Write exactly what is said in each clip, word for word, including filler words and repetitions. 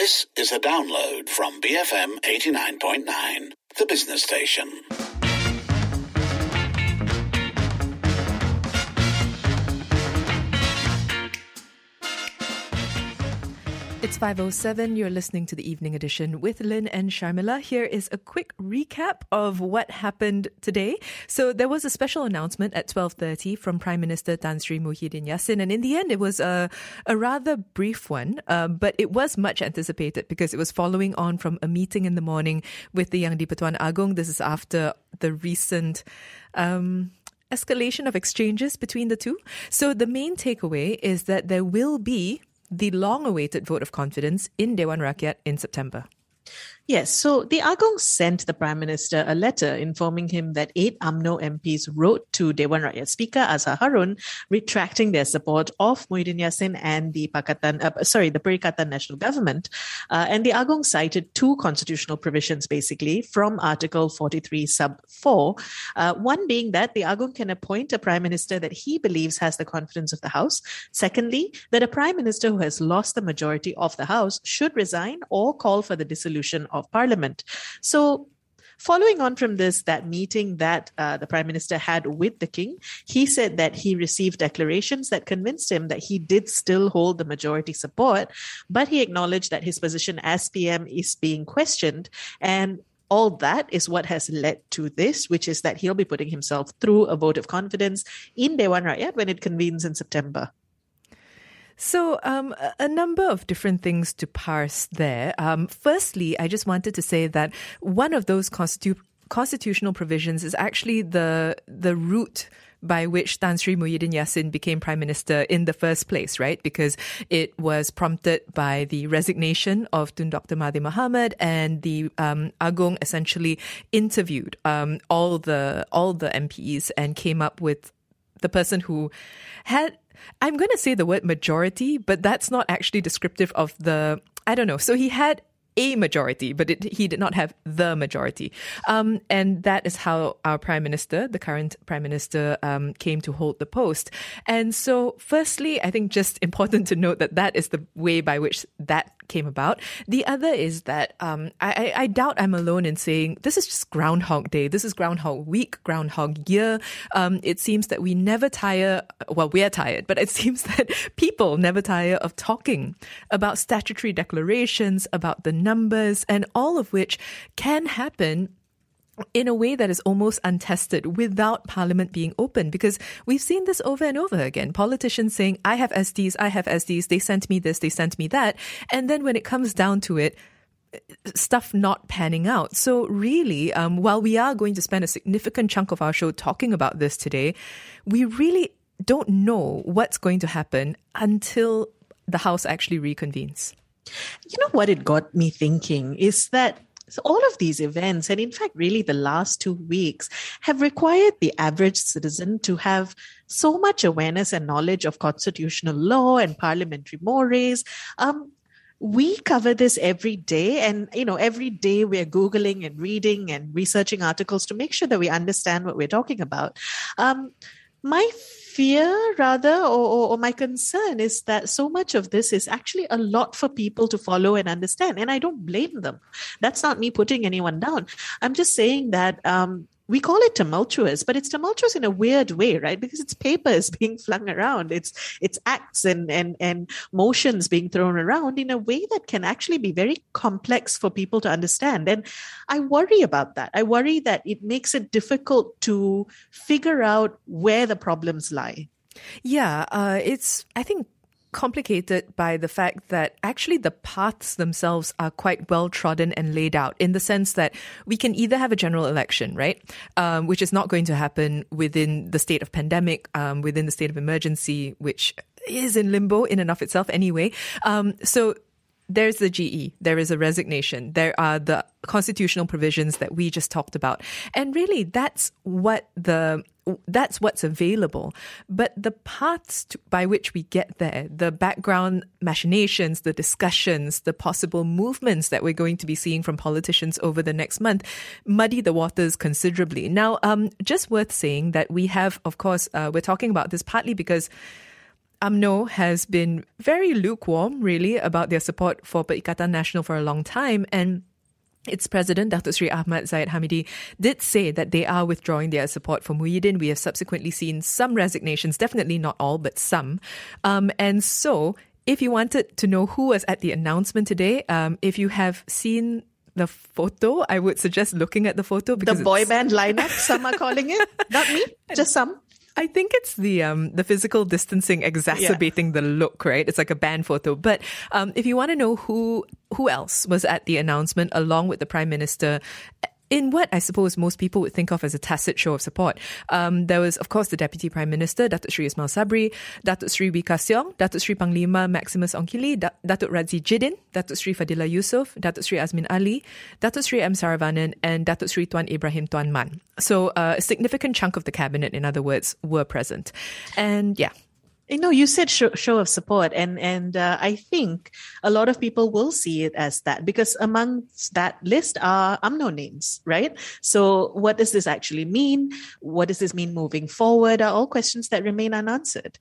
This is a download from B F M eighty-nine point nine, the business station. It's five oh seven, you're listening to the Evening Edition with Lynn and Sharmila. Here is a quick recap of what happened today. So there was a special announcement at twelve thirty from Prime Minister Tan Sri Muhyiddin Yassin, and in the end it was a, a rather brief one, uh, but it was much anticipated because it was following on from a meeting in the morning with the Yang di-Pertuan Agong. This is after the recent Um, escalation of exchanges between the two. So the main takeaway is that there will be the long-awaited vote of confidence in Dewan Rakyat in September. Yes, so the Agong sent the Prime Minister a letter informing him that eight U M N O M Ps wrote to Dewan Rakyat Speaker Azhar Harun retracting their support of Muhyiddin Yassin and the Pakatan, uh, sorry, the Perikatan National Government. Uh, and the Agong cited two constitutional provisions, basically, from Article forty-three sub four. Uh, one being that the Agong can appoint a Prime Minister that he believes has the confidence of the House. Secondly, that a Prime Minister who has lost the majority of the House should resign or call for the dissolution of Parliament. So following on from this, that meeting that uh, the Prime Minister had with the King, he said that he received declarations that convinced him that he did still hold the majority support, but he acknowledged that his position as P M is being questioned, and all that is what has led to this, which is that he'll be putting himself through a vote of confidence in Dewan Rakyat when it convenes in September. So um, a number of different things to parse there. Um, firstly, I just wanted to say that one of those constitu- constitutional provisions is actually the the route by which Tan Sri Muhyiddin Yassin became Prime Minister in the first place, right? Because it was prompted by the resignation of Tun Doctor Mahathir Mohamad, and the um, Agong essentially interviewed um, all the all the M Ps and came up with the person who had, I'm going to say the word majority, but that's not actually descriptive of the, I don't know. So he had a majority, but it, he did not have the majority. Um, and that is how our Prime Minister, the current Prime Minister, um, came to hold the post. And so firstly, I think just important to note that that is the way by which that came about. The other is that um, I, I doubt I'm alone in saying this is just Groundhog Day. This is Groundhog Week, Groundhog Year. Um, it seems that we never tire, well, we're tired, but it seems that people never tire of talking about statutory declarations, about the numbers, and all of which can happen in a way that is almost untested without Parliament being open, because we've seen this over and over again. Politicians saying, I have S Ds, I have S Ds, they sent me this, they sent me that. And then when it comes down to it, stuff not panning out. So really, um, while we are going to spend a significant chunk of our show talking about this today, we really don't know what's going to happen until the House actually reconvenes. You know what it got me thinking is that so all of these events, and in fact, really the last two weeks, have required the average citizen to have so much awareness and knowledge of constitutional law and parliamentary mores. Um, we cover this every day, and you know, every day we're Googling and reading and researching articles to make sure that we understand what we're talking about. Um, my fear, rather, or, or, or my concern is that so much of this is actually a lot for people to follow and understand. And I don't blame them. That's not me putting anyone down. I'm just saying that um, we call it tumultuous, but it's tumultuous in a weird way, right? Because it's papers being flung around. It's it's acts and, and, and motions being thrown around in a way that can actually be very complex for people to understand. And I worry about that. I worry that it makes it difficult to figure out where the problems lie. Yeah, uh, it's, I think, complicated by the fact that actually the paths themselves are quite well trodden and laid out, in the sense that we can either have a general election, right, um, which is not going to happen within the state of pandemic, um, within the state of emergency, which is in limbo in and of itself anyway. Um, so there's the G E, there is a resignation, there are the constitutional provisions that we just talked about. And really, that's what the that's what's available. But the paths to, by which we get there, the background machinations, the discussions, the possible movements that we're going to be seeing from politicians over the next month muddy the waters considerably. Now, um, just worth saying that we have, of course, uh, we're talking about this partly because U M N O has been very lukewarm, really, about their support for Perikatan Nasional for a long time. And its president, Datuk Seri Ahmad Zahid Hamidi, did say that they are withdrawing their support for Muhyiddin. We have subsequently seen some resignations, definitely not all, but some. Um, and so, if you wanted to know who was at the announcement today, um, if you have seen the photo, I would suggest looking at the photo. Because the boy band lineup, some are calling it. Not me, just some. I think it's the um, the physical distancing exacerbating yeah. the look, right? It's like a band photo. But um, if you want to know who who else was at the announcement along with the Prime Minister, in what I suppose most people would think of as a tacit show of support, um, there was, of course, the Deputy Prime Minister, Datuk Seri Ismail Sabri, Datuk Seri Wee Ka Siong, Datuk Seri Panglima Maximus Ongkili, da- Datuk Radzi Jidin, Datuk Seri Fadila Yusof, Datuk Seri Azmin Ali, Datuk Seri M. Saravanan, and Datuk Seri Tuan Ibrahim Tuan Man. So uh, a significant chunk of the cabinet, in other words, were present. And yeah. You know, you said show, show of support, and and uh, I think a lot of people will see it as that, because amongst that list are U M N O names, right? So what does this actually mean? What does this mean moving forward? Are all questions that remain unanswered.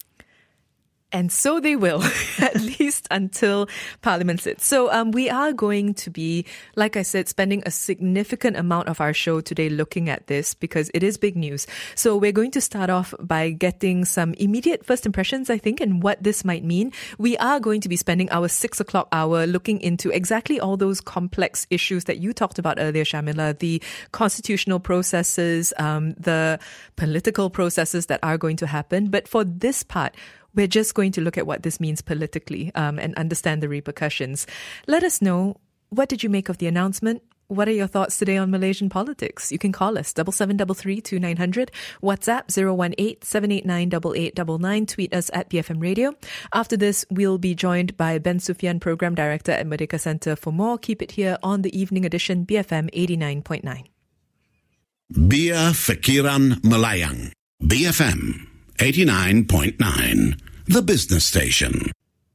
And so they will, at least until Parliament sits. So um, we are going to be, like I said, spending a significant amount of our show today looking at this because it is big news. So we're going to start off by getting some immediate first impressions, I think, and what this might mean. We are going to be spending our six o'clock hour looking into exactly all those complex issues that you talked about earlier, Shamila, the constitutional processes, um, the political processes that are going to happen. But for this part, we're just going to look at what this means politically um, and understand the repercussions. Let us know, what did you make of the announcement? What are your thoughts today on Malaysian politics? You can call us, double seven double three two nine hundred, WhatsApp zero one eight seven eight nine eight eight nine nine, tweet us at B F M Radio. After this, we'll be joined by Ben Sufyan, Program Director at Merdeka Centre. For more, keep it here on the Evening Edition, B F M eighty-nine point nine. Bia Fikiran Malayang, B F M eighty-nine point nine, the business station.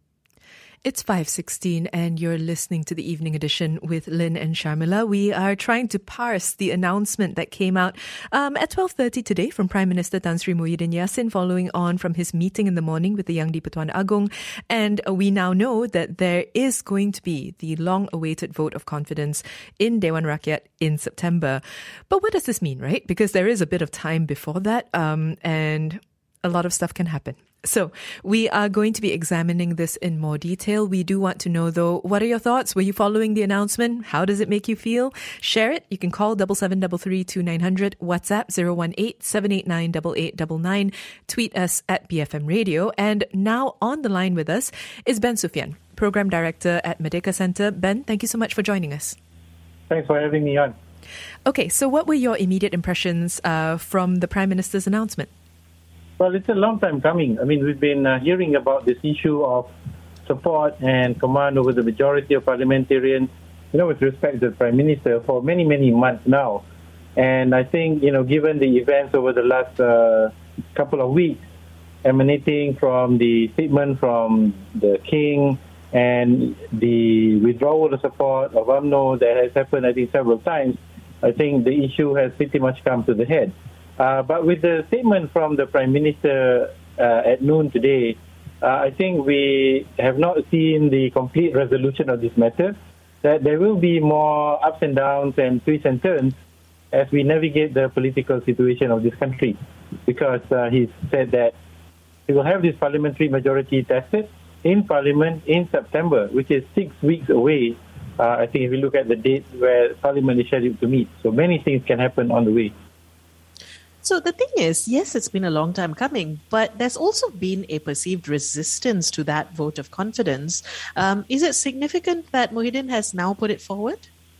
It's five sixteen and you're listening to the Evening Edition with Lynn and Sharmila. We are trying to parse the announcement that came out um, at twelve thirty today from Prime Minister Tan Sri Muhyiddin Yassin, following on from his meeting in the morning with the Yang di-Pertuan Agong. And uh, we now know that there is going to be the long-awaited vote of confidence in Dewan Rakyat in September. But what does this mean, right? Because there is a bit of time before that um, and a lot of stuff can happen. So we are going to be examining this in more detail. We do want to know, though, what are your thoughts? Were you following the announcement? How does it make you feel? Share it. You can call double seven double three two nine hundred, WhatsApp zero one eight seven eight nine eight eight nine nine, tweet us at B F M Radio. And now on the line with us is Ben Sufyan, Program Director at Merdeka Centre. Ben, thank you so much for joining us. Thanks for having me on. Okay, so what were your immediate impressions uh, from the Prime Minister's announcement? Well, it's a long time coming. I mean, we've been uh, hearing about this issue of support and command over the majority of parliamentarians, you know, with respect to the Prime Minister for many, many months now. And I think, you know, given the events over the last uh, couple of weeks, emanating from the statement from the King and the withdrawal of support of U M N O that has happened, I think, several times, I think the issue has pretty much come to the head. Uh, but with the statement from the Prime Minister uh, at noon today, uh, I think we have not seen the complete resolution of this matter, that there will be more ups and downs and twists and turns as we navigate the political situation of this country. Because uh, he said that he will have this parliamentary majority tested in Parliament in September, which is six weeks away. Uh, I think if you look at the date where Parliament is scheduled to meet. So many things can happen on the way. So the thing is, yes, it's been a long time coming, but there's also been a perceived resistance to that vote of confidence. Um, is it significant that Muhyiddin has now put it forward?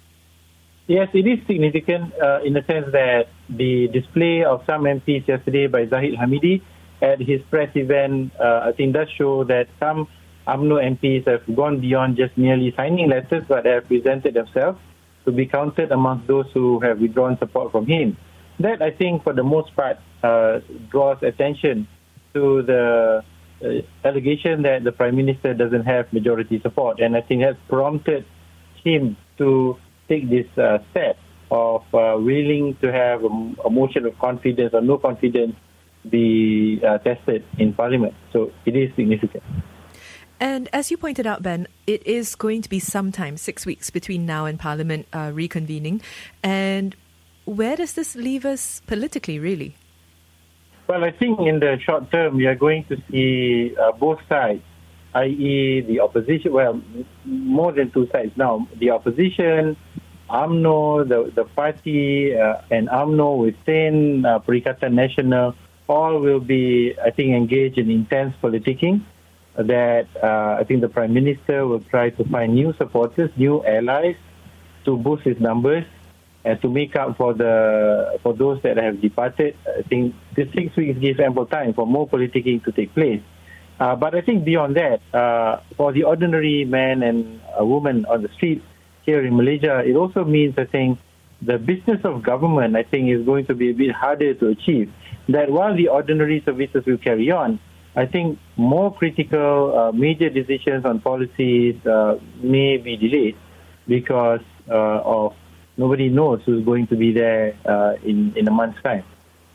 Yes, it is significant uh, in the sense that the display of some M Ps yesterday by Zahid Hamidi at his press event, uh, I think does show that some U M N O M Ps have gone beyond just merely signing letters, but have presented themselves to be counted amongst those who have withdrawn support from him. That, I think, for the most part, uh, draws attention to the uh, allegation that the Prime Minister doesn't have majority support. And I think has prompted him to take this uh, step of uh, willing to have a, a motion of confidence or no confidence be uh, tested in Parliament. So it is significant. And as you pointed out, Ben, it is going to be sometime, six weeks between now and Parliament uh, reconvening. And where does this leave us politically, really? Well, I think in the short term, we are going to see uh, both sides, that is the opposition, well, more than two sides now, the opposition, UMNO, the, the party, uh, and UMNO within uh, Perikatan Nasional, all will be, I think, engaged in intense politicking. That uh, I think the Prime Minister will try to find new supporters, new allies to boost his numbers and to make up for the for those that have departed. I think the six weeks gives ample time for more politicking to take place. Uh, but I think beyond that, uh, for the ordinary man and a woman on the street here in Malaysia, it also means, I think, the business of government, I think, is going to be a bit harder to achieve. That while the ordinary services will carry on, I think more critical, uh, major decisions on policies uh, may be delayed because uh, of nobody knows who's going to be there uh, in, in a month's time.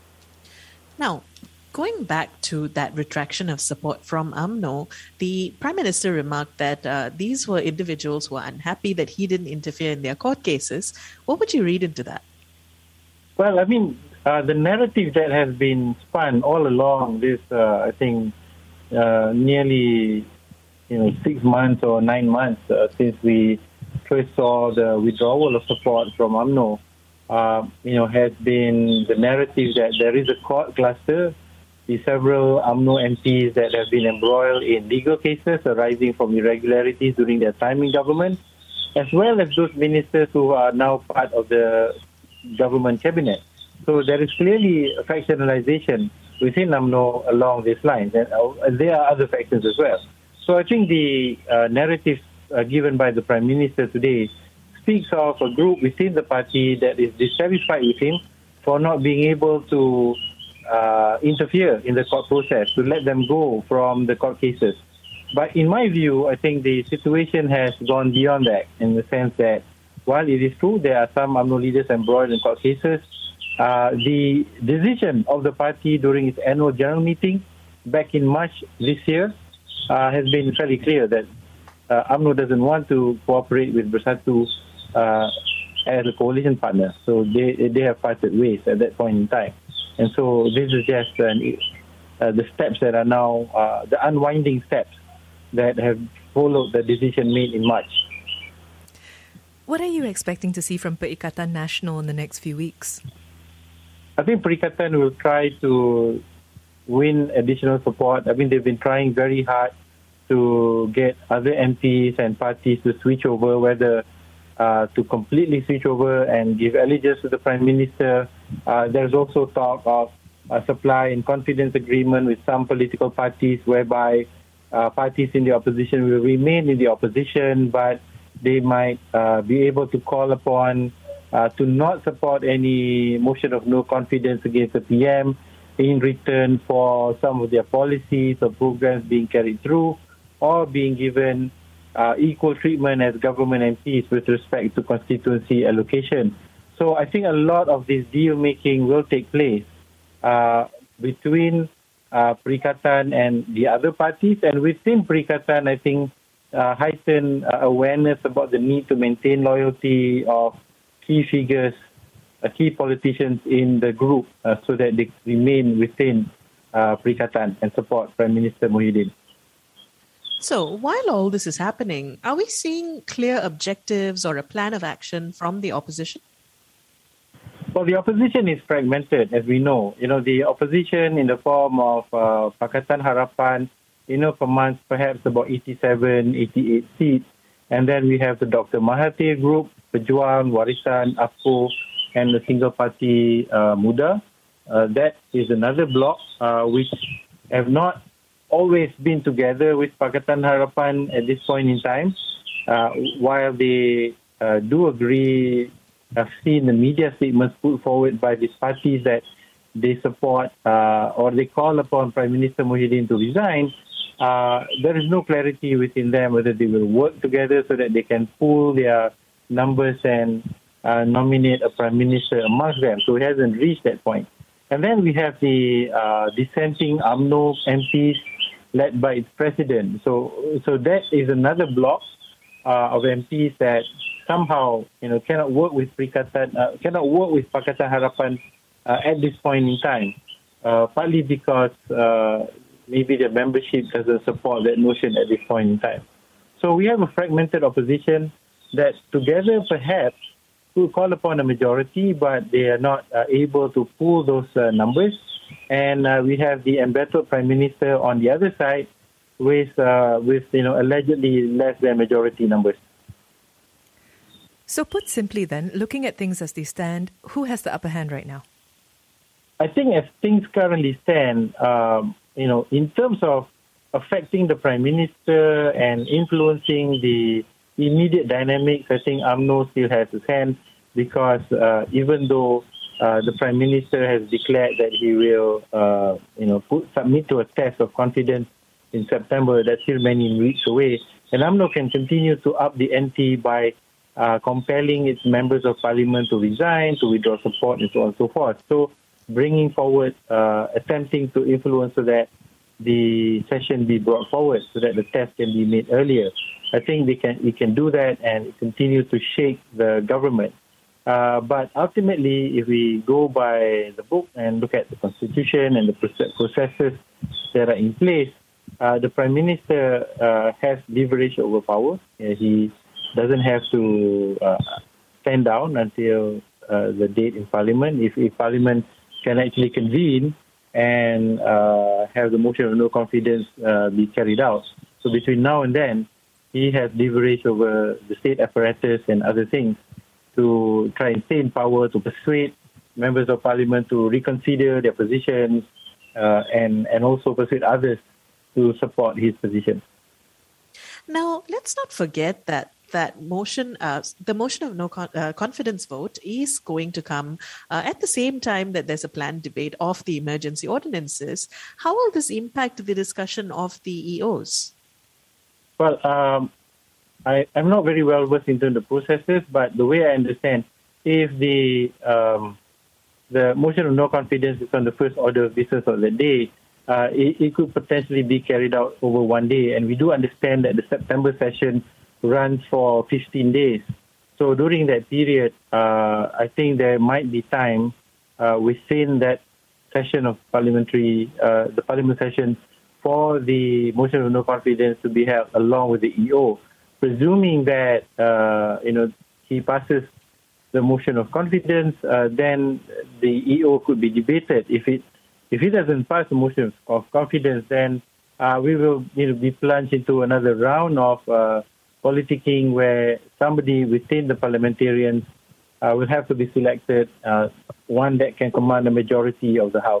Now, going back to that retraction of support from UMNO, the Prime Minister remarked that uh, these were individuals who were unhappy that he didn't interfere in their court cases. What would you read into that? Well, I mean, Uh, the narrative that has been spun all along this, uh, I think, uh, nearly, you know, six months or nine months uh, since we first saw the withdrawal of support from UMNO, uh, you know, has been the narrative that there is a court cluster, the several UMNO M Ps that have been embroiled in legal cases arising from irregularities during their time in government, as well as those ministers who are now part of the government cabinet. So there is clearly a factionalization within UMNO along these lines, and uh, there are other factions as well. So I think the uh, narrative uh, given by the Prime Minister today speaks of a group within the party that is dissatisfied with him for not being able to uh, interfere in the court process, to let them go from the court cases. But in my view, I think the situation has gone beyond that, in the sense that while it is true there are some UMNO leaders embroiled in court cases, Uh, the decision of the party during its annual general meeting back in March this year uh, has been fairly clear that uh, UMNO doesn't want to cooperate with Bersatu uh, as a coalition partner. So they they have parted ways at that point in time. And so this is just uh, uh, the steps that are now, uh, the unwinding steps that have followed the decision made in March. What are you expecting to see from Perikatan Nasional in the next few weeks? I think Perikatan will try to win additional support. I mean, they've been trying very hard to get other M Ps and parties to switch over, whether uh, to completely switch over and give allegiance to the Prime Minister. Uh, there's also talk of a supply and confidence agreement with some political parties, whereby uh, parties in the opposition will remain in the opposition, but they might uh, be able to call upon Uh, to not support any motion of no confidence against the P M in return for some of their policies or programs being carried through, or being given uh, equal treatment as government M Ps with respect to constituency allocation. So I think a lot of this deal-making will take place uh, between uh, Perikatan and the other parties, and within Perikatan, I think uh, heightened uh, awareness about the need to maintain loyalty of key figures, uh, key politicians in the group uh, so that they remain within uh, Perikatan and support Prime Minister Muhyiddin. So while all this is happening, are we seeing clear objectives or a plan of action from the opposition? Well, the opposition is fragmented, as we know. You know, the opposition in the form of uh, Pakatan Harapan, you know, commands perhaps about eighty-seven, eighty-eight seats. And then we have the Doctor Mahathir group, Pejuang, Warisan, A P O, and the Single Party uh, Muda. Uh, that is another bloc uh, which have not always been together with Pakatan Harapan at this point in time. Uh, while they uh, do agree, I've seen the media statements put forward by these parties that they support uh, or they call upon Prime Minister Muhyiddin to resign. Uh, there is no clarity within them whether they will work together so that they can pool their numbers and uh, nominate a prime minister amongst them. So it hasn't reached that point. And then we have the uh, dissenting U M N O M Ps led by its president. So, so that is another block uh, of M Ps that somehow, you know, cannot work with Perikatan, uh, cannot work with Pakatan Harapan uh, at this point in time. Uh, partly because uh, maybe the membership doesn't support that notion at this point in time. So we have a fragmented opposition that together perhaps could call upon a majority, but they are not uh, able to pull those uh, numbers. And uh, we have the embattled Prime Minister on the other side with, uh, with you know, allegedly less than majority numbers. So put simply then, looking at things as they stand, who has the upper hand right now? I think as things currently stand, um, you know, in terms of affecting the Prime Minister and influencing the immediate dynamics, I think U M N O still has his hand because uh, even though uh, the Prime Minister has declared that he will, uh, you know, put, submit to a test of confidence in September, that's still many weeks away. And U M N O can continue to up the ante by uh, compelling its members of parliament to resign, to withdraw support, and so on and so forth. So bringing forward, uh, attempting to influence so that the session be brought forward so that the test can be made earlier. I think they can we can do that and continue to shake the government. Uh, but ultimately, if we go by the book and look at the constitution and the processes that are in place, uh, the Prime Minister uh, has leverage over power. Uh, he doesn't have to uh, stand down until uh, the date in Parliament. If, if Parliament can actually convene and uh, have the motion of no confidence uh, be carried out. So between now and then, he has leverage over the state apparatus and other things to try and stay in power, to persuade members of parliament to reconsider their positions uh, and, and also persuade others to support his position. Now, let's not forget that that motion, uh, the motion of no con- uh, confidence vote is going to come uh, at the same time that there's a planned debate of the emergency ordinances. How will this impact the discussion of the E Os? Well, um, I, I'm not very well versed into the processes, but the way I understand, if the um, the motion of no confidence is on the first order of business of the day, uh, it, it could potentially be carried out over one day. And we do understand that the September session runs for fifteen days. So during that period, uh, I think there might be time uh, within that session of parliamentary, uh, the parliament session, for the motion of no confidence to be held along with the E O, presuming that uh, you know he passes the motion of confidence, uh, then the E O could be debated. If it if he doesn't pass the motion of confidence, then uh, we will you know, be plunged into another round of uh, politicking where somebody within the parliamentarians uh, will have to be selected, uh, one that can command a majority of the House.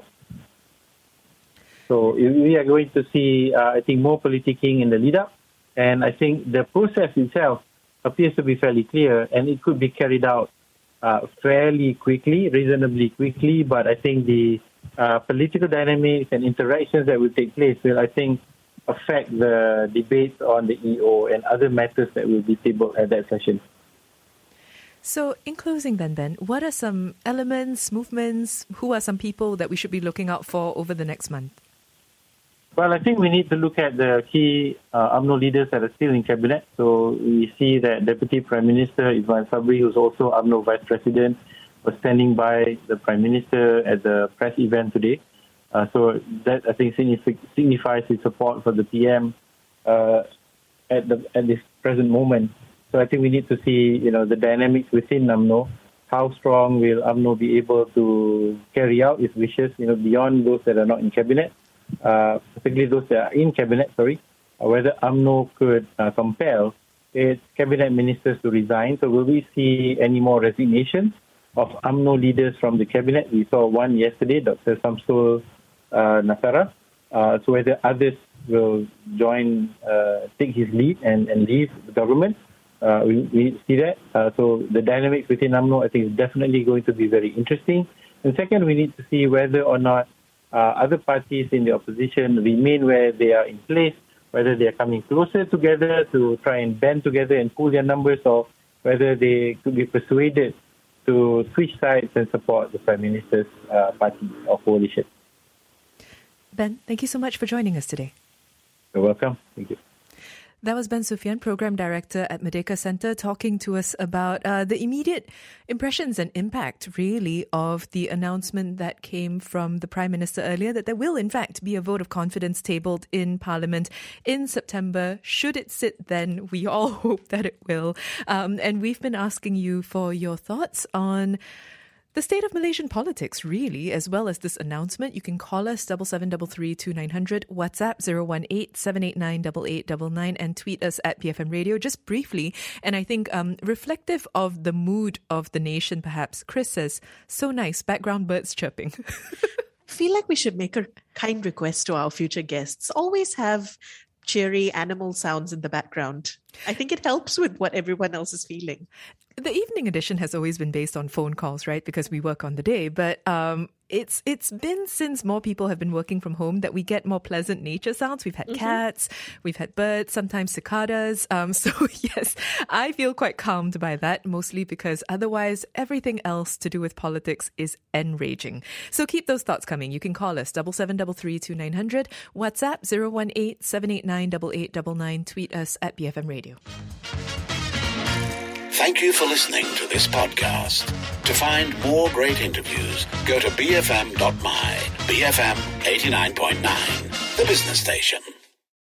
So we are going to see, uh, I think, more politicking in the lead-up. And I think the process itself appears to be fairly clear, and it could be carried out uh, fairly quickly, reasonably quickly. But I think the uh, political dynamics and interactions that will take place will, I think, affect the debates on the E O and other matters that will be tabled at that session. So in closing then, Ben, what are some elements, movements, who are some people that we should be looking out for over the next month? Well, I think we need to look at the key uh, U M N O leaders that are still in cabinet. So we see that Deputy Prime Minister Izwan Sabri, who's also U M N O Vice President, was standing by the Prime Minister at the press event today. Uh, so that, I think, signifies his support for the P M uh, at the at this present moment. So I think we need to see, you know, the dynamics within U M N O. How strong will U M N O be able to carry out its wishes, you know, beyond those that are not in cabinet, uh, particularly those that are in cabinet, sorry, uh, whether U M N O could uh, compel its cabinet ministers to resign. So will we see any more resignations of U M N O leaders from the cabinet? We saw one yesterday, Doctor Samsul uh, Nasara. Uh, so whether others will join, uh, take his lead and, and leave the government. Uh, we, we see that. Uh, so the dynamics within U M N O, I think, is definitely going to be very interesting. And second, we need to see whether or not uh, other parties in the opposition remain where they are in place, whether they are coming closer together to try and band together and pull their numbers, or whether they could be persuaded to switch sides and support the Prime Minister's uh, party or coalition. Ben, thank you so much for joining us today. You're welcome. Thank you. That was Ben Sufian, Program Director at Merdeka Centre, talking to us about uh, the immediate impressions and impact, really, of the announcement that came from the Prime Minister earlier that there will, in fact, be a vote of confidence tabled in Parliament in September. Should it sit then? We all hope that it will. Um, and we've been asking you for your thoughts on the state of Malaysian politics, really, as well as this announcement. You can call us seven seven three three two nine zero zero, WhatsApp zero one eight seven eight nine eight eight nine nine, and tweet us at P F M Radio. Just briefly, and I think um, reflective of the mood of the nation, perhaps, Chris says, so nice, background birds chirping. I feel like we should make a kind request to our future guests. Always have cheery animal sounds in the background. I think it helps with what everyone else is feeling. The evening edition has always been based on phone calls, right? Because we work on the day. But um, it's it's been since more people have been working from home that we get more pleasant nature sounds. We've had mm-hmm. cats, we've had birds, sometimes cicadas. Um, so yes, I feel quite calmed by that, mostly because otherwise everything else to do with politics is enraging. So keep those thoughts coming. You can call us seven seven three three two nine zero zero, WhatsApp zero one eight seven eight nine eight eight nine nine, tweet us at B F M Radio. Thank you for listening to this podcast. To find more great interviews, go to b f m dot my, B F M eighty-nine point nine, the business station.